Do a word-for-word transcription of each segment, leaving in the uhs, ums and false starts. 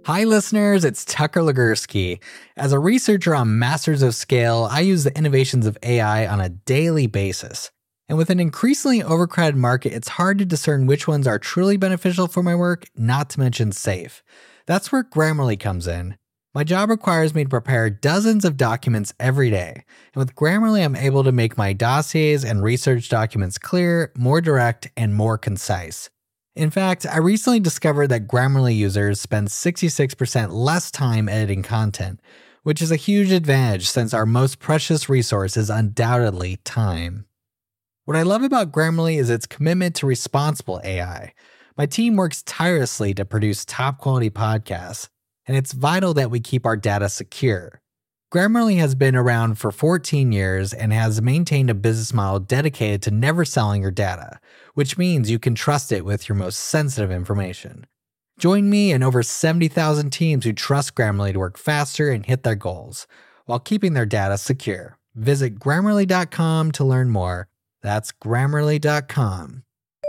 Hi listeners, it's Tucker Legursky. As a researcher on Masters of Scale, I use the innovations of A I on a daily basis. And with an increasingly overcrowded market, it's hard to discern which ones are truly beneficial for my work, not to mention safe. That's where Grammarly comes in. My job requires me to prepare dozens of documents every day. And with Grammarly, I'm able to make my dossiers and research documents clear, more direct, and more concise. In fact, I recently discovered that Grammarly users spend sixty-six percent less time editing content, which is a huge advantage since our most precious resource is undoubtedly time. What I love about Grammarly is its commitment to responsible A I. My team works tirelessly to produce top-quality podcasts, and it's vital that we keep our data secure. Grammarly has been around for fourteen years and has maintained a business model dedicated to never selling your data, which means you can trust it with your most sensitive information. Join me and over seventy thousand teams who trust Grammarly to work faster and hit their goals, while keeping their data secure. Visit Grammarly dot com to learn more. That's Grammarly dot com.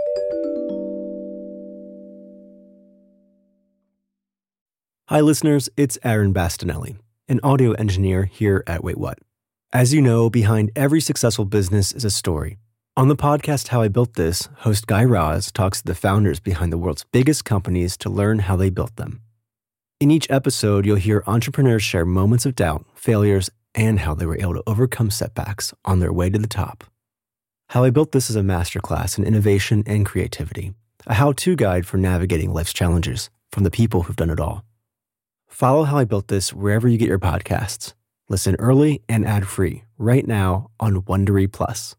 Hi listeners, it's Aaron Bastinelli, an audio engineer here at Wait What. As you know, behind every successful business is a story. On the podcast How I Built This, host Guy Raz talks to the founders behind the world's biggest companies to learn how they built them. In each episode, you'll hear entrepreneurs share moments of doubt, failures, and how they were able to overcome setbacks on their way to the top. How I Built This is a masterclass in innovation and creativity, a how-to guide for navigating life's challenges from the people who've done it all. Follow How I Built This wherever you get your podcasts. Listen early and ad-free right now on Wondery Plus.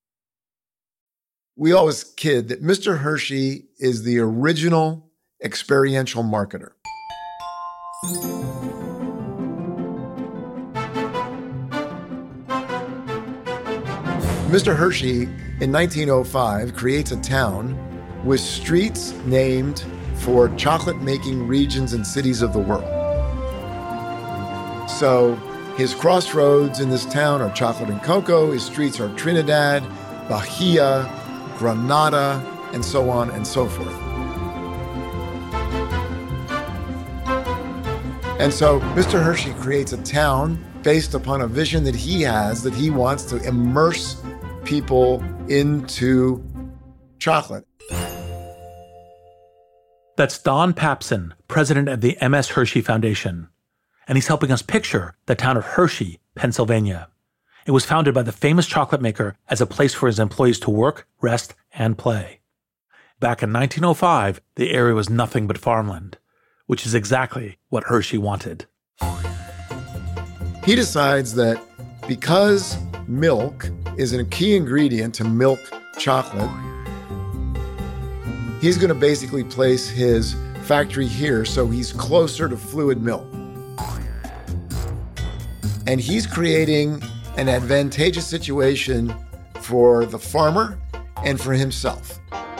We always kid that Mister Hershey is the original experiential marketer. Mister Hershey, in nineteen oh five, creates a town with streets named for chocolate-making regions and cities of the world. So his crossroads in this town are chocolate and cocoa. His streets are Trinidad, Bahia, Granada, and so on and so forth. And so Mister Hershey creates a town based upon a vision that he has, that he wants to immerse people into chocolate. That's Don Papson, president of the M S Hershey Foundation. And he's helping us picture the town of Hershey, Pennsylvania. It was founded by the famous chocolate maker as a place for his employees to work, rest, and play. Back in nineteen oh five, the area was nothing but farmland, which is exactly what Hershey wanted. He decides that because milk is a key ingredient to milk chocolate, he's going to basically place his factory here so he's closer to fluid milk. And he's creating an advantageous situation for the farmer and for himself.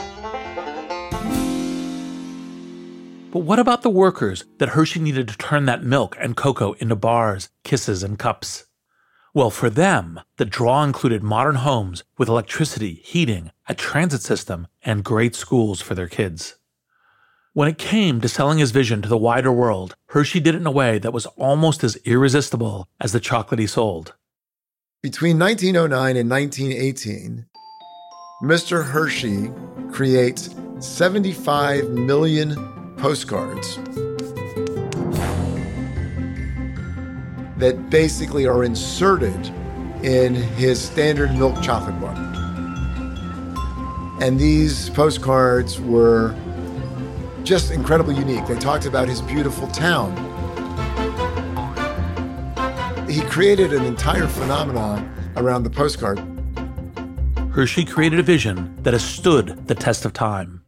But what about the workers that Hershey needed to turn that milk and cocoa into bars, kisses, and cups? Well, for them, the draw included modern homes with electricity, heating, a transit system, and great schools for their kids. When it came to selling his vision to the wider world, Hershey did it in a way that was almost as irresistible as the chocolate he sold. Between nineteen oh nine and nineteen eighteen, Mister Hershey creates seventy-five million postcards that basically are inserted in his standard milk chocolate bar. And these postcards were just incredibly unique. They talked about his beautiful town. He created an entire phenomenon around the postcard. Hershey created a vision that has stood the test of time.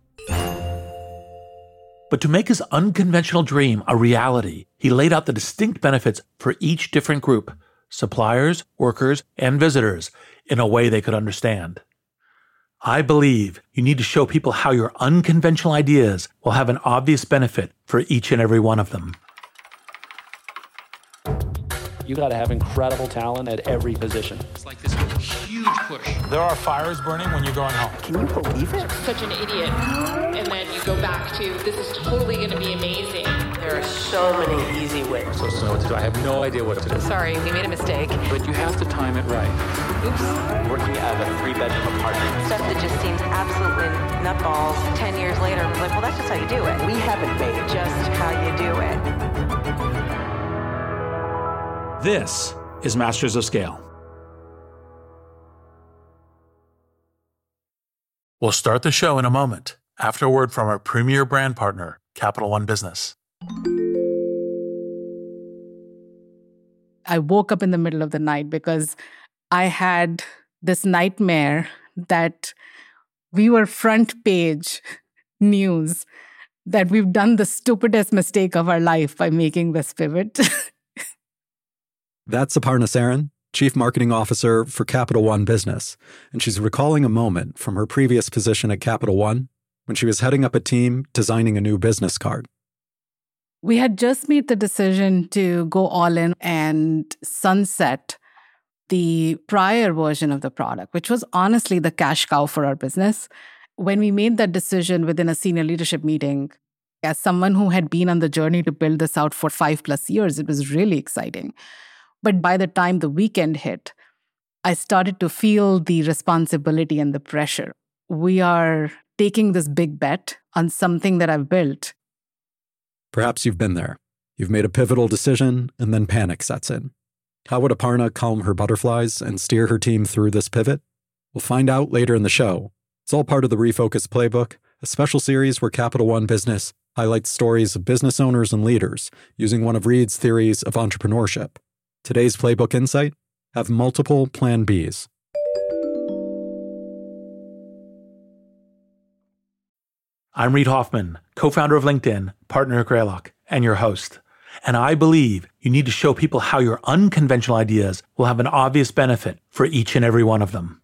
But to make his unconventional dream a reality, he laid out the distinct benefits for each different group, suppliers, workers, and visitors, in a way they could understand. I believe you need to show people how your unconventional ideas will have an obvious benefit for each and every one of them. You got to have incredible talent at every position. It's like this huge push. There are fires burning when you're going home. Can you believe it? Such an idiot. And then you go back to, this is totally going to be amazing. There are so many easy ways. So to know what to do. I have no idea what to do. Sorry, we made a mistake. But you have to time it right. Oops. Working out of a three-bedroom apartment. Stuff that just seems absolutely nutballs. Ten years later, I'm like, well, that's just how you do it. We haven't made it. Just how you do it. This is Masters of Scale. We'll start the show in a moment after a word from our premier brand partner, Capital One Business. I woke up in the middle of the night because I had this nightmare that we were front page news, that we've done the stupidest mistake of our life by making this pivot. That's Aparna Saran, Chief Marketing Officer for Capital One Business, and she's recalling a moment from her previous position at Capital One when she was heading up a team designing a new business card. We had just made the decision to go all in and sunset the prior version of the product, which was honestly the cash cow for our business. When we made that decision within a senior leadership meeting, as someone who had been on the journey to build this out for five plus years, it was really exciting. But by the time the weekend hit, I started to feel the responsibility and the pressure. We are taking this big bet on something that I've built. Perhaps you've been there. You've made a pivotal decision, and then panic sets in. How would Aparna calm her butterflies and steer her team through this pivot? We'll find out later in the show. It's all part of the Refocus Playbook, a special series where Capital One Business highlights stories of business owners and leaders using one of Reid's theories of entrepreneurship. Today's Playbook Insight: have multiple Plan Bs. I'm Reid Hoffman, co-founder of LinkedIn, partner at Greylock, and your host. And I believe you need to show people how your unconventional ideas will have an obvious benefit for each and every one of them.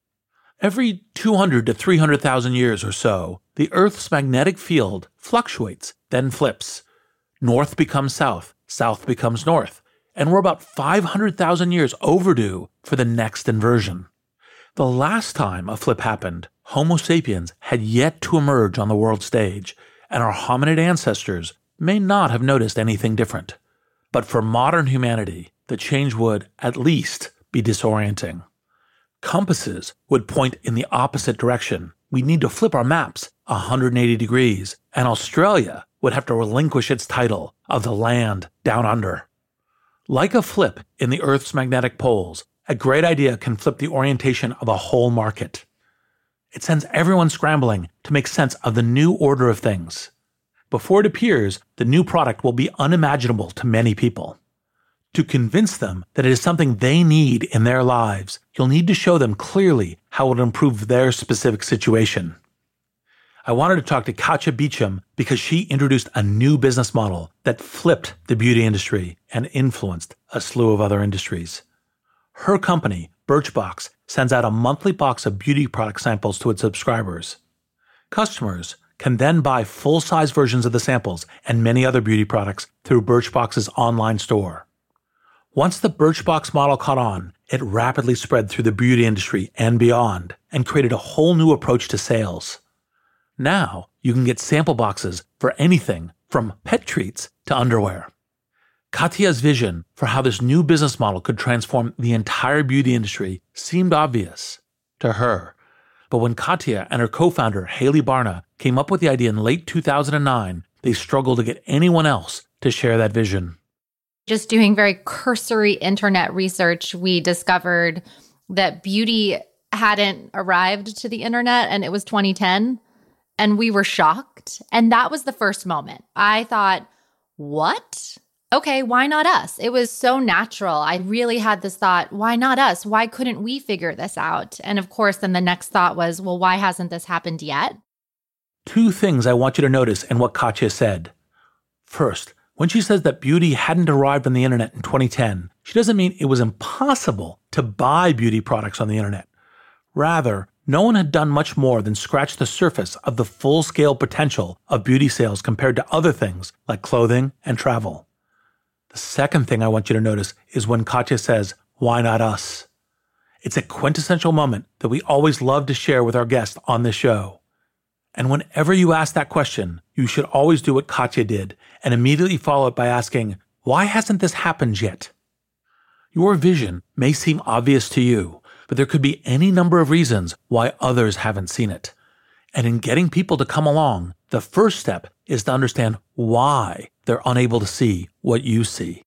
Every two hundred to three hundred thousand years or so, the Earth's magnetic field fluctuates, then flips. North becomes south, south becomes north, and we're about five hundred thousand years overdue for the next inversion. The last time a flip happened, Homo sapiens had yet to emerge on the world stage, and our hominid ancestors may not have noticed anything different. But for modern humanity, the change would, at least, be disorienting. Compasses would point in the opposite direction. We'd need to flip our maps one hundred eighty degrees, and Australia would have to relinquish its title of the land down under. Like a flip in the Earth's magnetic poles, a great idea can flip the orientation of a whole market. It sends everyone scrambling to make sense of the new order of things. Before it appears, the new product will be unimaginable to many people. To convince them that it is something they need in their lives, you'll need to show them clearly how it will improve their specific situation. I wanted to talk to Katja Beecham because she introduced a new business model that flipped the beauty industry and influenced a slew of other industries. Her company, Birchbox, sends out a monthly box of beauty product samples to its subscribers. Customers can then buy full-size versions of the samples and many other beauty products through Birchbox's online store. Once the Birchbox model caught on, it rapidly spread through the beauty industry and beyond and created a whole new approach to sales. Now, you can get sample boxes for anything from pet treats to underwear. Katja's vision for how this new business model could transform the entire beauty industry seemed obvious to her. But when Katja and her co-founder, Haley Barna, came up with the idea in late two thousand nine, they struggled to get anyone else to share that vision. Just doing very cursory internet research, we discovered that beauty hadn't arrived to the internet, and it was twenty ten, and we were shocked. And that was the first moment. I thought, what? Okay, why not us? It was so natural. I really had this thought, why not us? Why couldn't we figure this out? And of course, then the next thought was, well, why hasn't this happened yet? Two things I want you to notice in what Katja said. First, when she says that beauty hadn't arrived on the internet in twenty ten, she doesn't mean it was impossible to buy beauty products on the internet. Rather, no one had done much more than scratch the surface of the full-scale potential of beauty sales compared to other things like clothing and travel. The second thing I want you to notice is when Katja says, why not us? It's a quintessential moment that we always love to share with our guests on this show. And whenever you ask that question, you should always do what Katya did and immediately follow it by asking, why hasn't this happened yet? Your vision may seem obvious to you, but there could be any number of reasons why others haven't seen it. And in getting people to come along, the first step is to understand why they're unable to see what you see.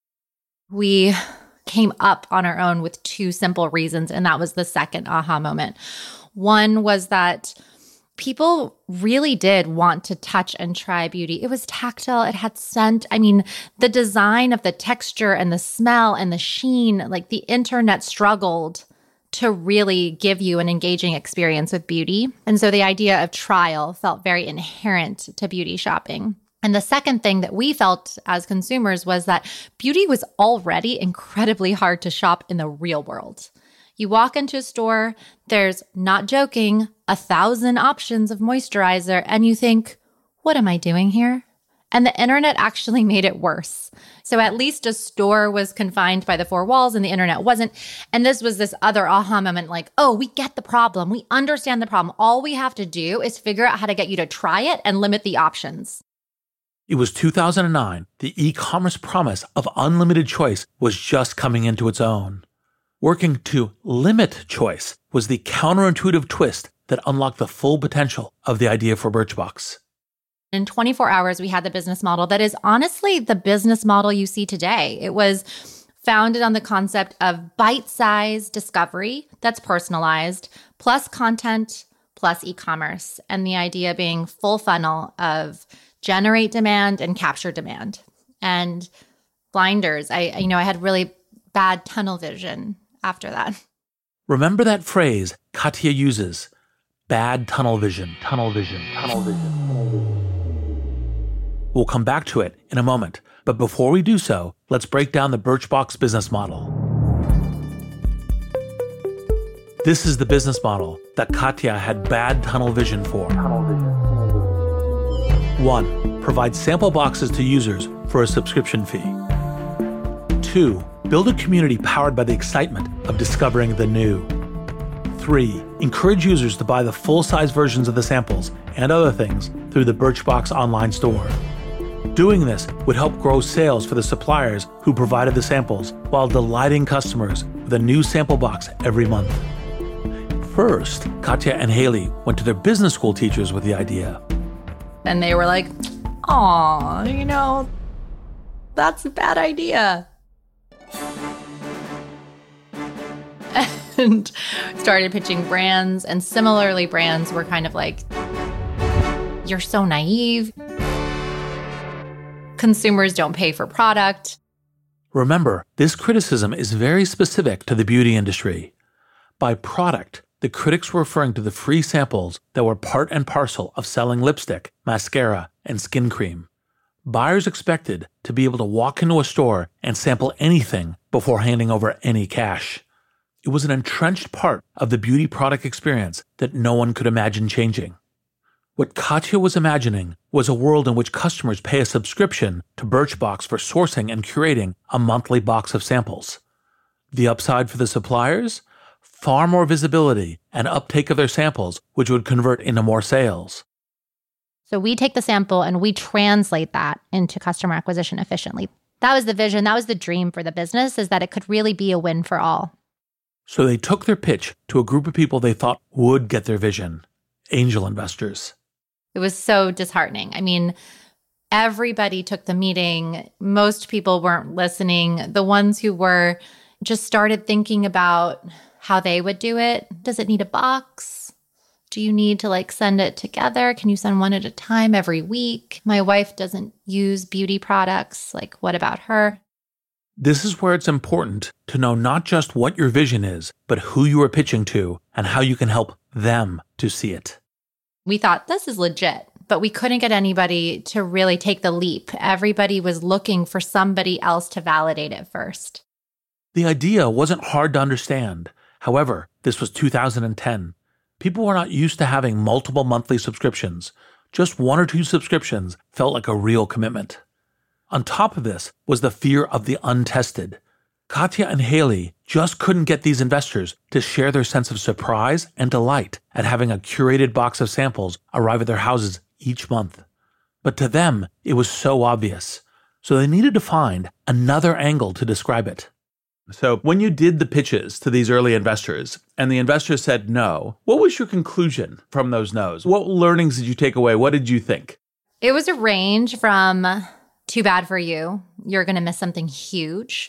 We came up on our own with two simple reasons, and that was the second aha moment. One was that people really did want to touch and try beauty. It was tactile. It had scent. I mean, the design of the texture and the smell and the sheen, like the internet struggled to really give you an engaging experience with beauty. And so the idea of trial felt very inherent to beauty shopping. And the second thing that we felt as consumers was that beauty was already incredibly hard to shop in the real world. You walk into a store, there's, not joking, a thousand options of moisturizer, and you think, what am I doing here? And the internet actually made it worse. So at least a store was confined by the four walls and the internet wasn't. And this was this other aha moment, like, oh, we get the problem. We understand the problem. All we have to do is figure out how to get you to try it and limit the options. It was two thousand nine. The e-commerce promise of unlimited choice was just coming into its own. Working to limit choice was the counterintuitive twist that unlocked the full potential of the idea for Birchbox. In twenty-four hours, we had the business model that is honestly the business model you see today. It was founded on the concept of bite-sized discovery that's personalized, plus content, plus e-commerce, and the idea being full funnel of generate demand and capture demand. And blinders, I you know, I had really bad tunnel vision after that. Remember that phrase Katya uses, bad tunnel vision, tunnel vision, tunnel vision, tunnel vision. We'll come back to it in a moment, but before we do so, let's break down the Birchbox business model. This is the business model that Katya had bad tunnel vision for. Tunnel vision. One, provide sample boxes to users for a subscription fee. Two, build a community powered by the excitement of discovering the new. Three, encourage users to buy the full-size versions of the samples and other things through the Birchbox online store. Doing this would help grow sales for the suppliers who provided the samples while delighting customers with a new sample box every month. First, Katya and Haley went to their business school teachers with the idea. And they were like, aw, you know, that's a bad idea. And started pitching brands, and similarly brands were kind of like, you're so naive. Consumers don't pay for product. Remember, this criticism is very specific to the beauty industry. By product, the critics were referring to the free samples that were part and parcel of selling lipstick, mascara, and skin cream. Buyers expected to be able to walk into a store and sample anything before handing over any cash. It was an entrenched part of the beauty product experience that no one could imagine changing. What Katya was imagining was a world in which customers pay a subscription to Birchbox for sourcing and curating a monthly box of samples. The upside for the suppliers? Far more visibility and uptake of their samples, which would convert into more sales. So we take the sample and we translate that into customer acquisition efficiently. That was the vision. That was the dream for the business, is that it could really be a win for all. So they took their pitch to a group of people they thought would get their vision, angel investors. It was so disheartening. I mean, everybody took the meeting. Most people weren't listening. The ones who were just started thinking about how they would do it. Does it need a box? Do you need to like send it together? Can you send one at a time every week? My wife doesn't use beauty products. Like, what about her? This is where it's important to know not just what your vision is, but who you are pitching to and how you can help them to see it. We thought this is legit, but we couldn't get anybody to really take the leap. Everybody was looking for somebody else to validate it first. The idea wasn't hard to understand. However, this was two thousand ten. People were not used to having multiple monthly subscriptions. Just one or two subscriptions felt like a real commitment. On top of this was the fear of the untested. Katya and Haley just couldn't get these investors to share their sense of surprise and delight at having a curated box of samples arrive at their houses each month. But to them, it was so obvious. So they needed to find another angle to describe it. So when you did the pitches to these early investors and the investors said no, what was your conclusion from those no's? What learnings did you take away? What did you think? It was a range from too bad for you, you're going to miss something huge,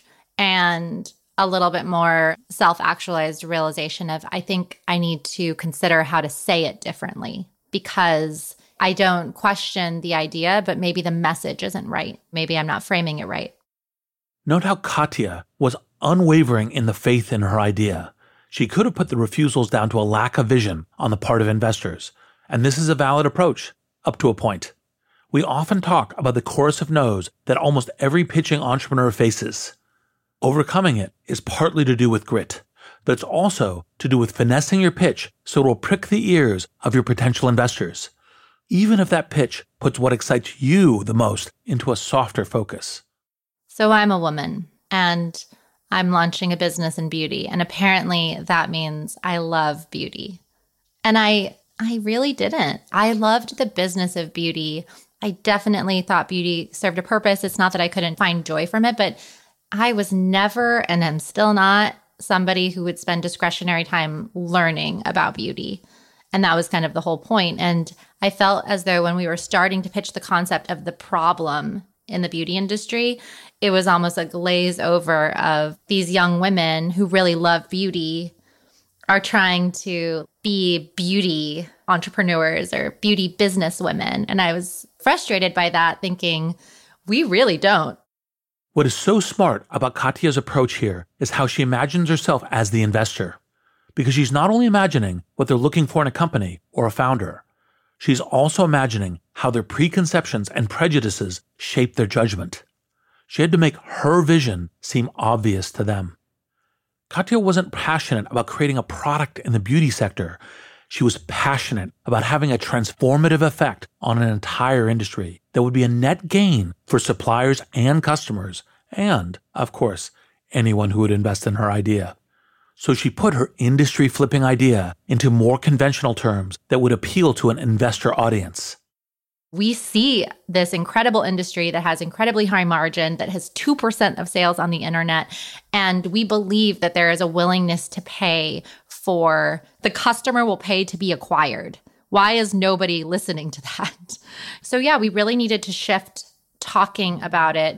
and a little bit more self-actualized realization of, I think I need to consider how to say it differently, because I don't question the idea, but maybe the message isn't right. Maybe I'm not framing it right. Note how Katya was unwavering in the faith in her idea. She could have put the refusals down to a lack of vision on the part of investors, and this is a valid approach, up to a point. We often talk about the chorus of no's that almost every pitching entrepreneur faces. Overcoming it is partly to do with grit, but it's also to do with finessing your pitch so it will prick the ears of your potential investors, even if that pitch puts what excites you the most into a softer focus. So I'm a woman, and I'm launching a business in beauty, and apparently that means I love beauty. And I I really didn't. I loved the business of beauty. I definitely thought beauty served a purpose. It's not that I couldn't find joy from it, but I was never, and I'm still not, somebody who would spend discretionary time learning about beauty. And that was kind of the whole point. And I felt as though when we were starting to pitch the concept of the problem in the beauty industry, it was almost a glaze over of these young women who really love beauty are trying to be beauty entrepreneurs or beauty business women. And I was frustrated by that, thinking, we really don't. What is so smart about Katya's approach here is how she imagines herself as the investor. Because she's not only imagining what they're looking for in a company or a founder, she's also imagining how their preconceptions and prejudices shape their judgment. She had to make her vision seem obvious to them. Katya wasn't passionate about creating a product in the beauty sector. She was passionate about having a transformative effect on an entire industry that would be a net gain for suppliers and customers, and, of course, anyone who would invest in her idea. So she put her industry-flipping idea into more conventional terms that would appeal to an investor audience. We see this incredible industry that has incredibly high margin, that has two percent of sales on the internet, and we believe that there is a willingness to pay for, the customer will pay to be acquired. Why is nobody listening to that? So yeah, we really needed to shift talking about it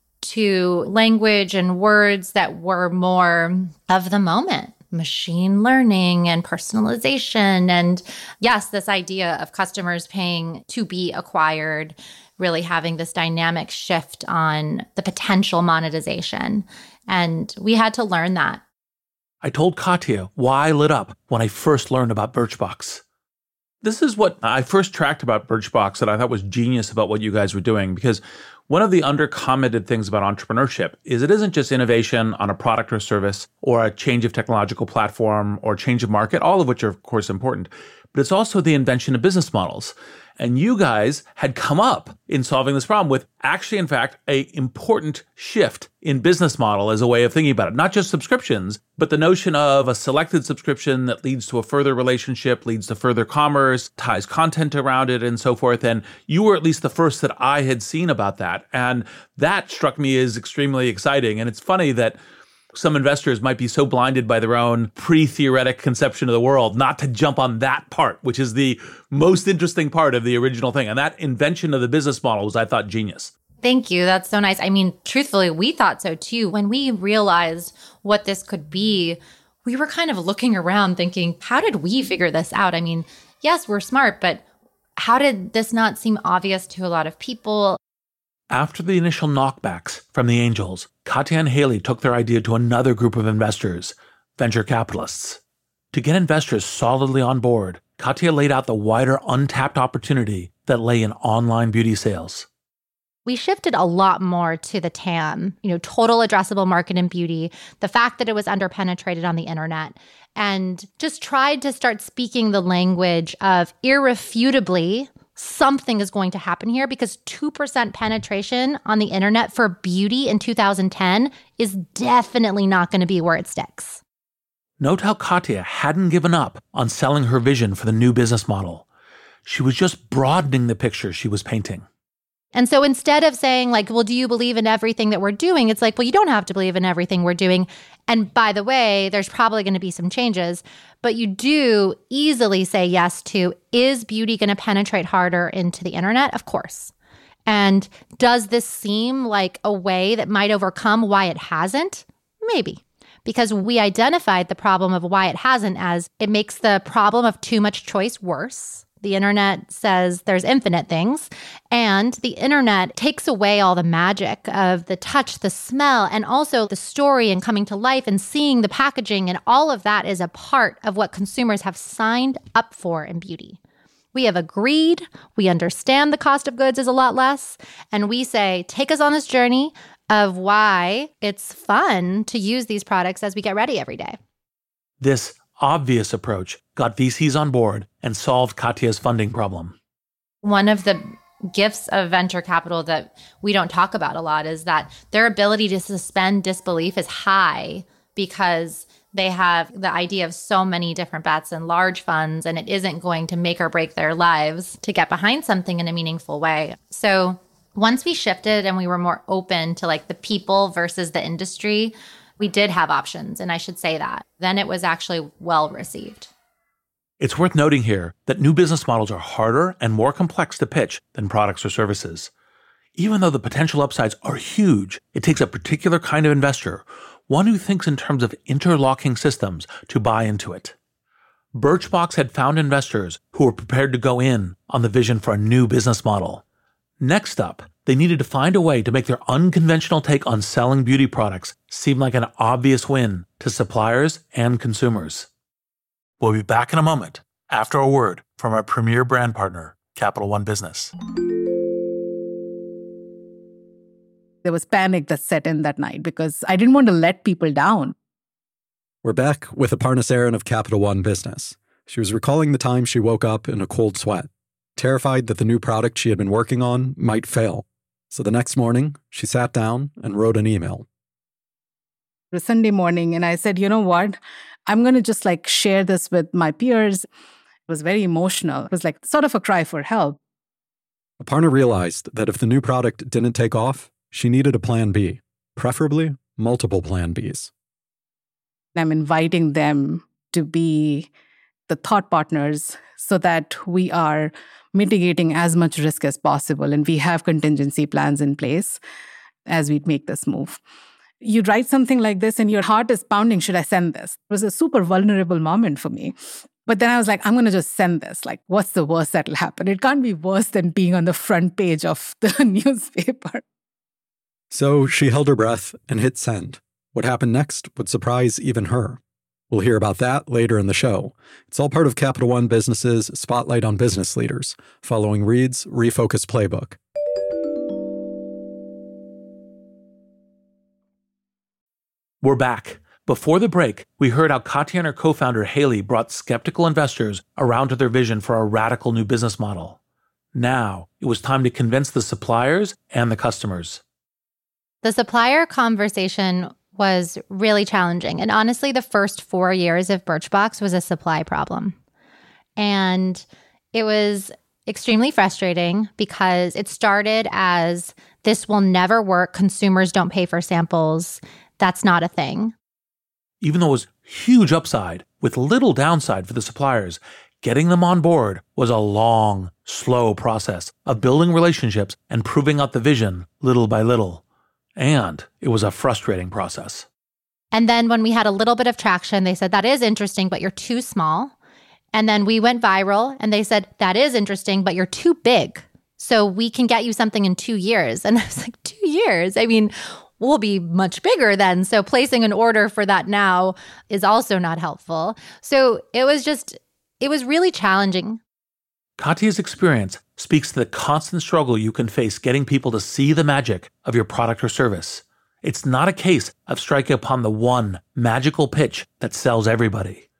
to language and words that were more of the moment. Machine learning and personalization. And yes, this idea of customers paying to be acquired, really having this dynamic shift on the potential monetization. And we had to learn that. I told Katya why I lit up when I first learned about Birchbox. This is what I first tracked about Birchbox that I thought was genius about what you guys were doing, because one of the under-commented things about entrepreneurship is it isn't just innovation on a product or service or a change of technological platform or change of market, all of which are, of course, important, but it's also the invention of business models. And you guys had come up in solving this problem with actually, in fact, a important shift in business model as a way of thinking about it. Not just subscriptions, but the notion of a selected subscription that leads to a further relationship, leads to further commerce, ties content around it, and so forth. And you were at least the first that I had seen about that. And that struck me as extremely exciting. And it's funny that some investors might be so blinded by their own pre-theoretic conception of the world not to jump on that part, which is the most interesting part of the original thing. And that invention of the business model was, I thought, genius. Thank you. That's so nice. I mean, truthfully, we thought so too. When we realized what this could be, we were kind of looking around thinking, how did we figure this out? I mean, yes, we're smart, but how did this not seem obvious to a lot of people? After the initial knockbacks from the angels, Katya and Haley took their idea to another group of investors, venture capitalists. To get investors solidly on board, Katya laid out the wider untapped opportunity that lay in online beauty sales. We shifted a lot more to the T A M, you know, total addressable market in beauty, the fact that it was underpenetrated on the internet, and just tried to start speaking the language of irrefutably something is going to happen here because two percent penetration on the internet for beauty in two thousand ten is definitely not going to be where it sticks. Note how Katya hadn't given up on selling her vision for the new business model. She was just broadening the picture she was painting. And so instead of saying like, well, do you believe in everything that we're doing? It's like, well, you don't have to believe in everything we're doing. And by the way, there's probably going to be some changes, but you do easily say yes to, is beauty going to penetrate harder into the internet? Of course. And does this seem like a way that might overcome why it hasn't? Maybe. Because we identified the problem of why it hasn't as it makes the problem of too much choice worse. The internet says there's infinite things, and the internet takes away all the magic of the touch, the smell, and also the story and coming to life and seeing the packaging, and all of that is a part of what consumers have signed up for in beauty. We have agreed, we understand the cost of goods is a lot less, and we say, take us on this journey of why it's fun to use these products as we get ready every day. This obvious approach got V Cs on board and solved Katya's funding problem. One of the gifts of venture capital that we don't talk about a lot is that their ability to suspend disbelief is high because they have the idea of so many different bets and large funds, and it isn't going to make or break their lives to get behind something in a meaningful way. So once we shifted and we were more open to like the people versus the industry, we did have options, and I should say that. Then it was actually well received. It's worth noting here that new business models are harder and more complex to pitch than products or services. Even though the potential upsides are huge, it takes a particular kind of investor, one who thinks in terms of interlocking systems, to buy into it. Birchbox had found investors who were prepared to go in on the vision for a new business model. Next up, they needed to find a way to make their unconventional take on selling beauty products seem like an obvious win to suppliers and consumers. We'll be back in a moment after a word from our premier brand partner, Capital One Business. There was panic that set in that night because I didn't want to let people down. We're back with Aparna Saran of Capital One Business. She was recalling the time she woke up in a cold sweat, terrified that the new product she had been working on might fail. So the next morning, she sat down and wrote an email. It was Sunday morning, and I said, you know what? I'm going to just like share this with my peers. It was very emotional. It was like sort of a cry for help. Aparna realized that if the new product didn't take off, she needed a plan B, preferably multiple plan Bs. I'm inviting them to be the thought partners so that we are mitigating as much risk as possible, and we have contingency plans in place as we make this move. You write something like this and your heart is pounding, should I send this? It was a super vulnerable moment for me. But then I was like, I'm going to just send this. Like, what's the worst that'll happen? It can't be worse than being on the front page of the newspaper. So she held her breath and hit send. What happened next would surprise even her. We'll hear about that later in the show. It's all part of Capital One Business's Spotlight on Business Leaders, following Reed's Refocus Playbook. We're back. Before the break, we heard how Katya and her co-founder Haley brought skeptical investors around to their vision for a radical new business model. Now, it was time to convince the suppliers and the customers. The supplier conversation was really challenging. And honestly, the first four years of Birchbox was a supply problem. And it was extremely frustrating because it started as, this will never work. Consumers don't pay for samples. That's not a thing. Even though it was huge upside with little downside for the suppliers, getting them on board was a long, slow process of building relationships and proving out the vision little by little. And it was a frustrating process. And then when we had a little bit of traction, they said, that is interesting, but you're too small. And then we went viral and they said, that is interesting, but you're too big. So we can get you something in two years. And I was like, two years? I mean, we'll be much bigger then. So placing an order for that now is also not helpful. So it was just, it was really challenging. Katya's experience speaks to the constant struggle you can face getting people to see the magic of your product or service. It's not a case of striking upon the one magical pitch that sells everybody.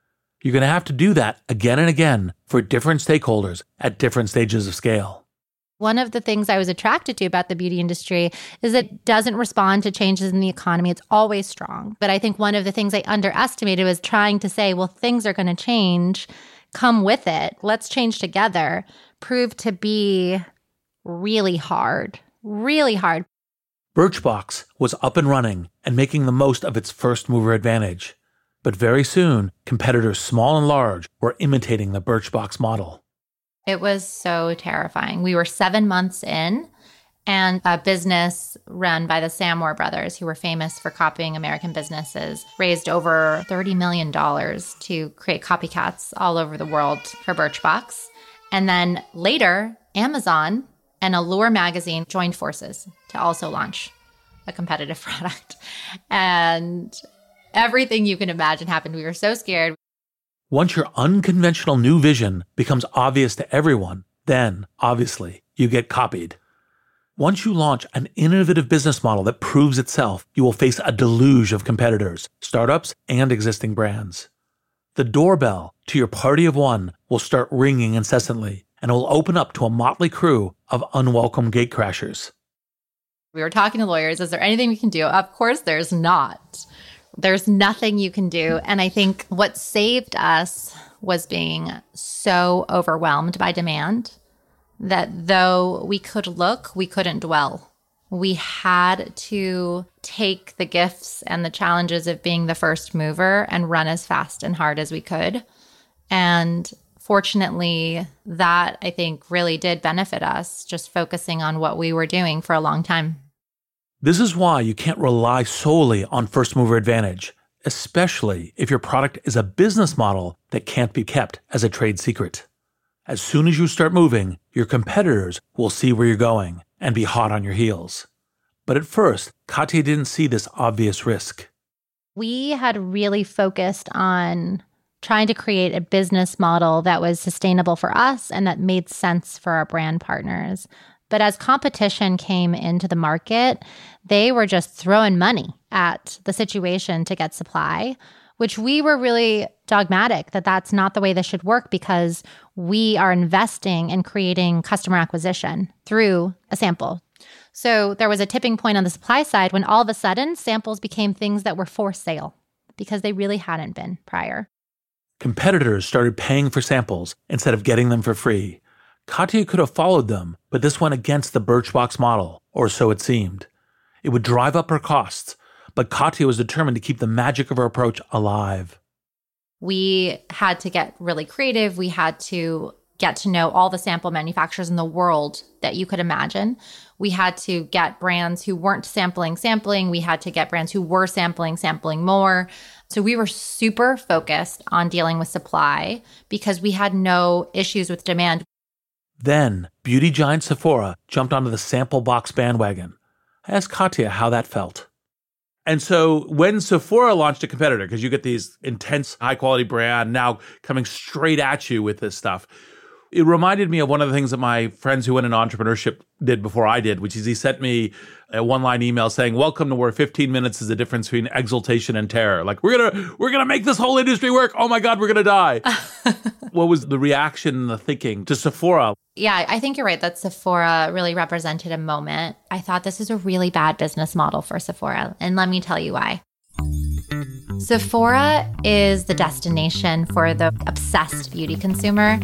You're going to have to do that again and again for different stakeholders at different stages of scale. One of the things I was attracted to about the beauty industry is it doesn't respond to changes in the economy. It's always strong. But I think one of the things I underestimated was trying to say, well, things are going to change. Come with it. Let's change together. Proved to be really hard, really hard. Birchbox was up and running and making the most of its first mover advantage. But very soon, competitors small and large were imitating the Birchbox model. It was so terrifying. We were seven months in, and a business run by the Samwer brothers, who were famous for copying American businesses, raised over thirty million dollars to create copycats all over the world for Birchbox. And then later, Amazon and Allure magazine joined forces to also launch a competitive product. And everything you can imagine happened. We were so scared. Once your unconventional new vision becomes obvious to everyone, then, obviously, you get copied. Once you launch an innovative business model that proves itself, you will face a deluge of competitors, startups, and existing brands. The doorbell to your party of one will start ringing incessantly, and it will open up to a motley crew of unwelcome gatecrashers. We were talking to lawyers. Is there anything we can do? Of course, there's not. There's nothing you can do. And I think what saved us was being so overwhelmed by demand that though we could look, we couldn't dwell. We had to take the gifts and the challenges of being the first mover and run as fast and hard as we could. And fortunately, that I think really did benefit us, just focusing on what we were doing for a long time. This is why you can't rely solely on first mover advantage, especially if your product is a business model that can't be kept as a trade secret. As soon as you start moving, your competitors will see where you're going and be hot on your heels. But at first, Katya didn't see this obvious risk. We had really focused on trying to create a business model that was sustainable for us and that made sense for our brand partners. But as competition came into the market, they were just throwing money at the situation to get supply, which we were really dogmatic that that's not the way this should work because we are investing in creating customer acquisition through a sample. So there was a tipping point on the supply side when all of a sudden samples became things that were for sale because they really hadn't been prior. Competitors started paying for samples instead of getting them for free. Katya could have followed them, but this went against the Birchbox model, or so it seemed. It would drive up her costs, but Katya was determined to keep the magic of her approach alive. We had to get really creative. We had to get to know all the sample manufacturers in the world that you could imagine. We had to get brands who weren't sampling, sampling. We had to get brands who were sampling, sampling more. So we were super focused on dealing with supply because we had no issues with demand. Then, beauty giant Sephora jumped onto the sample box bandwagon. I asked Katya how that felt. And so when Sephora launched a competitor, because you get these intense, high-quality brand now coming straight at you with this stuff, it reminded me of one of the things that my friends who went into entrepreneurship did before I did, which is he sent me a one-line email saying, "Welcome to where fifteen minutes is the difference between exultation and terror." Like, we're gonna we're gonna make this whole industry work. Oh my God, we're gonna die. What was the reaction and the thinking to Sephora? Yeah, I think you're right that Sephora really represented a moment. I thought this is a really bad business model for Sephora, and let me tell you why. Sephora is the destination for the obsessed beauty consumer.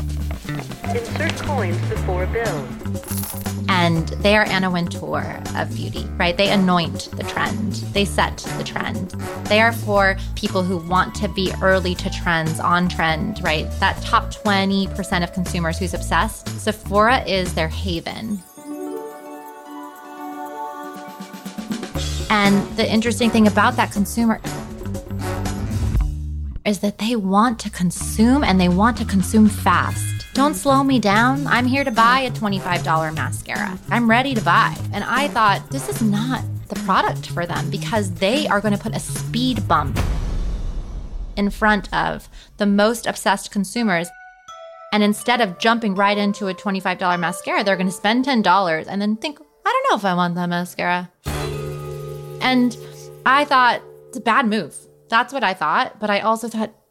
Insert coins before bill. And they are Anna Wintour of beauty, right? They anoint the trend. They set the trend. They are for people who want to be early to trends, on trend, right? That top twenty percent of consumers who's obsessed, Sephora is their haven. And the interesting thing about that consumer is that they want to consume and they want to consume fast. Don't slow me down. I'm here to buy a twenty-five dollars mascara. I'm ready to buy. And I thought, this is not the product for them because they are going to put a speed bump in front of the most obsessed consumers. And instead of jumping right into a twenty-five dollars mascara, they're going to spend ten dollars and then think, I don't know if I want that mascara. And I thought, it's a bad move. That's what I thought. But I also thought,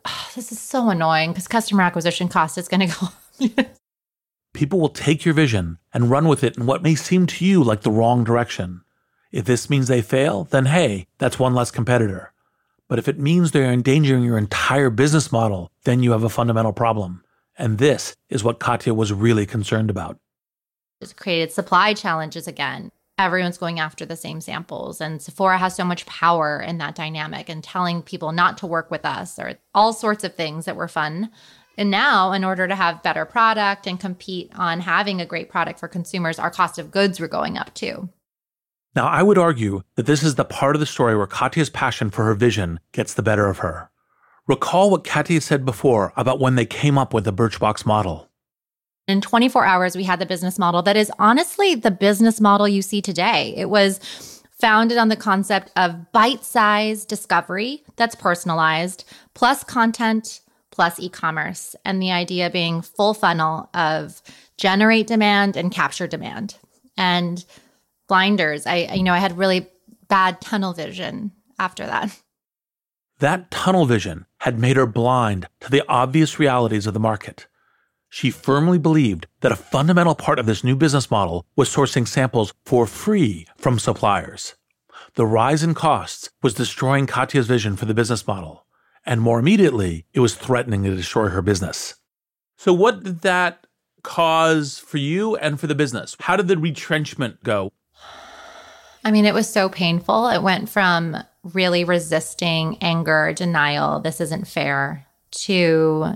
this is so annoying because customer acquisition cost is going to go. People will take your vision and run with it in what may seem to you like the wrong direction. If this means they fail, then hey, that's one less competitor. But if it means they're endangering your entire business model, then you have a fundamental problem. And this is what Katya was really concerned about. It's created supply challenges again. Everyone's going after the same samples. And Sephora has so much power in that dynamic and telling people not to work with us or all sorts of things that were fun. And now, in order to have better product and compete on having a great product for consumers, our cost of goods were going up too. Now, I would argue that this is the part of the story where Katya's passion for her vision gets the better of her. Recall what Katya said before about when they came up with the Birchbox model. In twenty-four hours, we had the business model that is honestly the business model you see today. It was founded on the concept of bite-sized discovery that's personalized, plus content, plus e-commerce, and the idea being full funnel of generate demand and capture demand. And blinders, I you know, I had really bad tunnel vision after that. That tunnel vision had made her blind to the obvious realities of the market. She firmly believed that a fundamental part of this new business model was sourcing samples for free from suppliers. The rise in costs was destroying Katya's vision for the business model, and more immediately, it was threatening to destroy her business. So what did that cause for you and for the business? How did the retrenchment go? I mean, it was so painful. It went from really resisting anger, denial, this isn't fair, to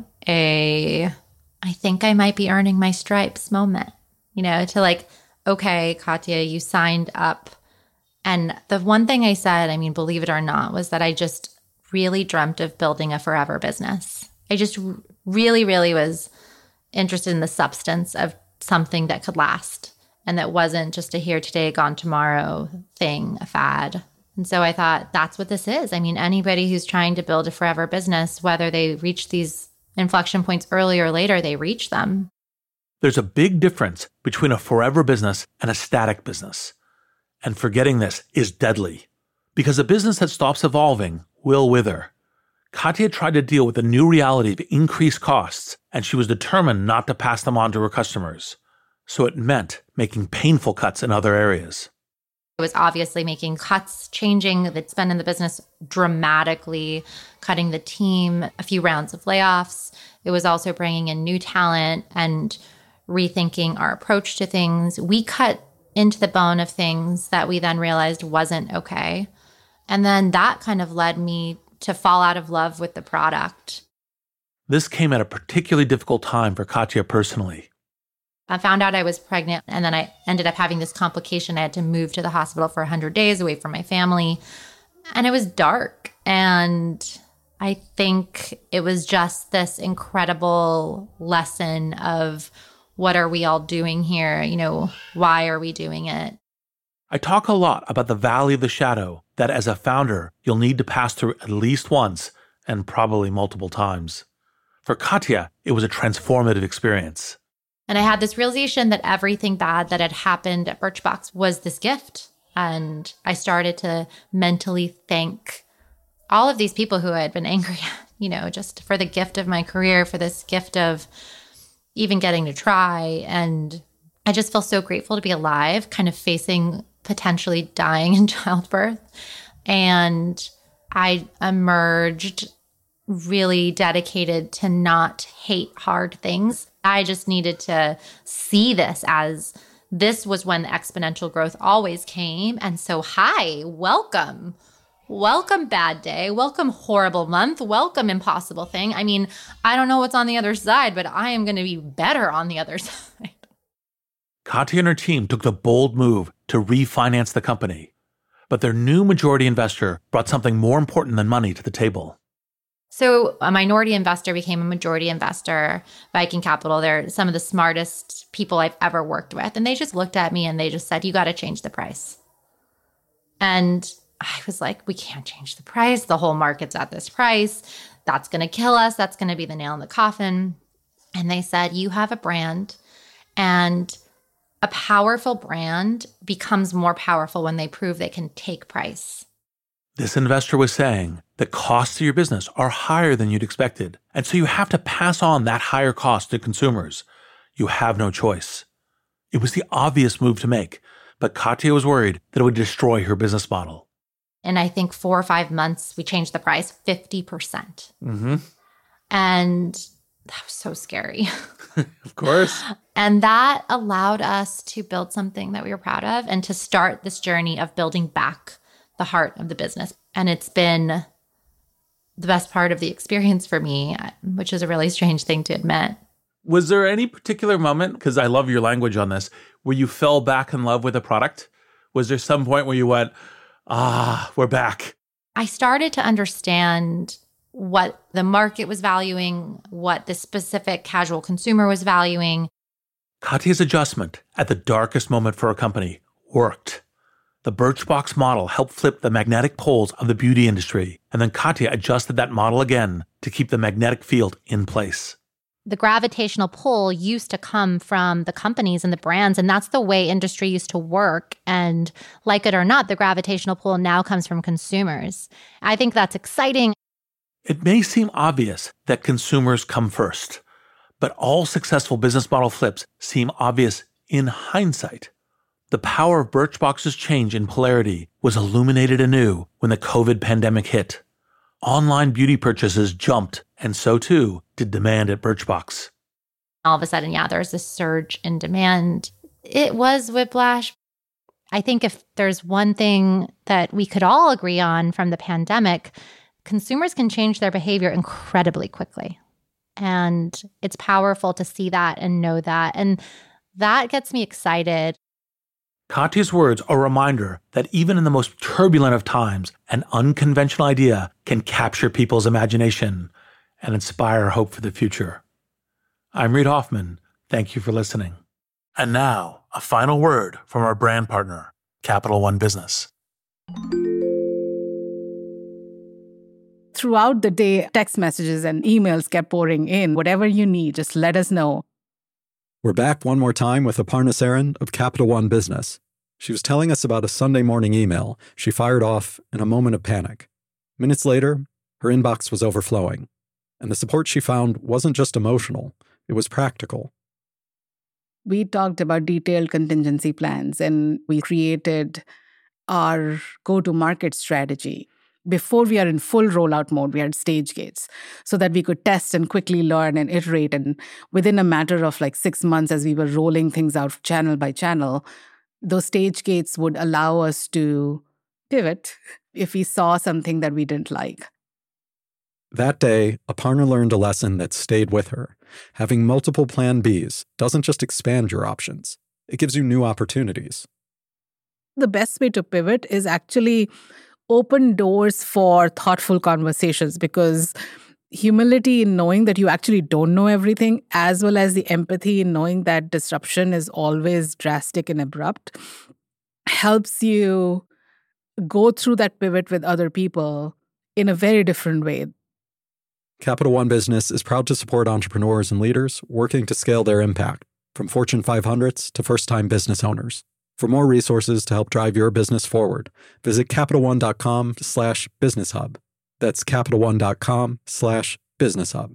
a, I think I might be earning my stripes moment, you know, to like, okay, Katya, you signed up. And the one thing I said, I mean, believe it or not, was that I just really dreamt of building a forever business. I just really, really was interested in the substance of something that could last and that wasn't just a here today, gone tomorrow thing, a fad. And so I thought, that's what this is. I mean, anybody who's trying to build a forever business, whether they reach these inflection points early or later, they reach them. There's a big difference between a forever business and a static business. And forgetting this is deadly, because a business that stops evolving will wither. Katya tried to deal with the new reality of increased costs, and she was determined not to pass them on to her customers. So it meant making painful cuts in other areas. It was obviously making cuts, changing the spend in the business dramatically, cutting the team, a few rounds of layoffs. It was also bringing in new talent and rethinking our approach to things. We cut into the bone of things that we then realized wasn't okay. And then that kind of led me to fall out of love with the product. This came at a particularly difficult time for Katya personally. I found out I was pregnant, and then I ended up having this complication. I had to move to the hospital for one hundred days away from my family, and it was dark. And I think it was just this incredible lesson of what are we all doing here? You know, why are we doing it? I talk a lot about the valley of the shadow that as a founder, you'll need to pass through at least once and probably multiple times. For Katya, it was a transformative experience. And I had this realization that everything bad that had happened at Birchbox was this gift. And I started to mentally thank all of these people who I had been angry at, you know, just for the gift of my career, for this gift of even getting to try. And I just feel so grateful to be alive, kind of facing potentially dying in childbirth. And I emerged really dedicated to not hate hard things. I just needed to see this as this was when the exponential growth always came. And so, hi, welcome. Welcome, bad day. Welcome, horrible month. Welcome, impossible thing. I mean, I don't know what's on the other side, but I am going to be better on the other side. Katya and her team took the bold move to refinance the company. But their new majority investor brought something more important than money to the table. So a minority investor became a majority investor, Viking Capital. They're some of the smartest people I've ever worked with. And they just looked at me and they just said, you got to change the price. And I was like, we can't change the price. The whole market's at this price. That's going to kill us. That's going to be the nail in the coffin. And they said, you have a brand, and a powerful brand becomes more powerful when they prove they can take price. This investor was saying the costs of your business are higher than you'd expected, and so you have to pass on that higher cost to consumers. You have no choice. It was the obvious move to make, but Katya was worried that it would destroy her business model. In I think four or five months, we changed the price fifty percent. Mm-hmm. And that was so scary. Of course. And that allowed us to build something that we were proud of and to start this journey of building back the heart of the business. And it's been the best part of the experience for me, which is a really strange thing to admit. Was there any particular moment, because I love your language on this, where you fell back in love with a product? Was there some point where you went, ah, we're back? I started to understand what the market was valuing, what the specific casual consumer was valuing. Katya's adjustment at the darkest moment for a company worked. The Birchbox model helped flip the magnetic poles of the beauty industry, and then Katya adjusted that model again to keep the magnetic field in place. The gravitational pull used to come from the companies and the brands, and that's the way industry used to work. And like it or not, the gravitational pull now comes from consumers. I think that's exciting. It may seem obvious that consumers come first, but all successful business model flips seem obvious in hindsight. The power of Birchbox's change in polarity was illuminated anew when the COVID pandemic hit. Online beauty purchases jumped, and so too did demand at Birchbox. All of a sudden, yeah, there's this surge in demand. It was whiplash. I think if there's one thing that we could all agree on from the pandemic, consumers can change their behavior incredibly quickly. And it's powerful to see that and know that. And that gets me excited. Katya's words are a reminder that even in the most turbulent of times, an unconventional idea can capture people's imagination and inspire hope for the future. I'm Reid Hoffman. Thank you for listening. And now, a final word from our brand partner, Capital One Business. Throughout the day, text messages and emails kept pouring in. Whatever you need, just let us know. We're back one more time with Aparna Saran of Capital One Business. She was telling us about a Sunday morning email she fired off in a moment of panic. Minutes later, her inbox was overflowing, and the support she found wasn't just emotional, it was practical. We talked about detailed contingency plans, and we created our go-to-market strategy. Before we are in full rollout mode, we had stage gates so that we could test and quickly learn and iterate. And within a matter of like six months, as we were rolling things out channel by channel, those stage gates would allow us to pivot if we saw something that we didn't like. That day, Aparna learned a lesson that stayed with her. Having multiple plan Bs doesn't just expand your options. It gives you new opportunities. The best way to pivot is actually open doors for thoughtful conversations, because humility in knowing that you actually don't know everything, as well as the empathy in knowing that disruption is always drastic and abrupt, helps you go through that pivot with other people in a very different way. Capital One Business is proud to support entrepreneurs and leaders working to scale their impact, from Fortune five hundreds to first-time business owners. For more resources to help drive your business forward, visit CapitalOne.com slash Business Hub. That's CapitalOne.com slash Business Hub.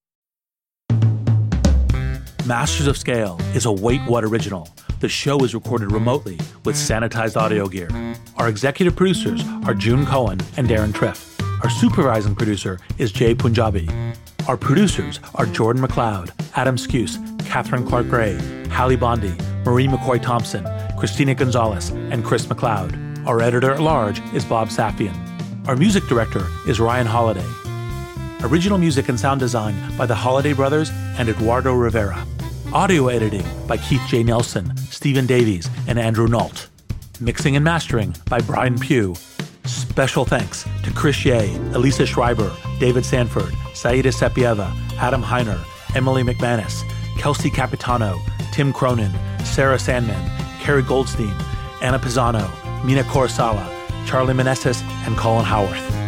Masters of Scale is a Wait What original. The show is recorded remotely with sanitized audio gear. Our executive producers are June Cohen and Darren Triff. Our supervising producer is Jay Punjabi. Our producers are Jordan McLeod, Adam Skuse, Catherine Clark-Gray, Hallie Bondi, Marie McCoy-Thompson, Christina Gonzalez, and Chris McLeod. Our editor-at-large is Bob Safian. Our music director is Ryan Holiday. Original music and sound design by the Holiday Brothers and Eduardo Rivera. Audio editing by Keith J. Nelson, Stephen Davies, and Andrew Nault. Mixing and mastering by Brian Pugh. Special thanks to Chris Ye, Elisa Schreiber, David Sanford, Saida Sepieva, Adam Heiner, Emily McManus, Kelsey Capitano, Tim Cronin, Sarah Sandman, Carrie Goldstein, Anna Pisano, Mina Corusala, Charlie Meneses, and Colin Howarth.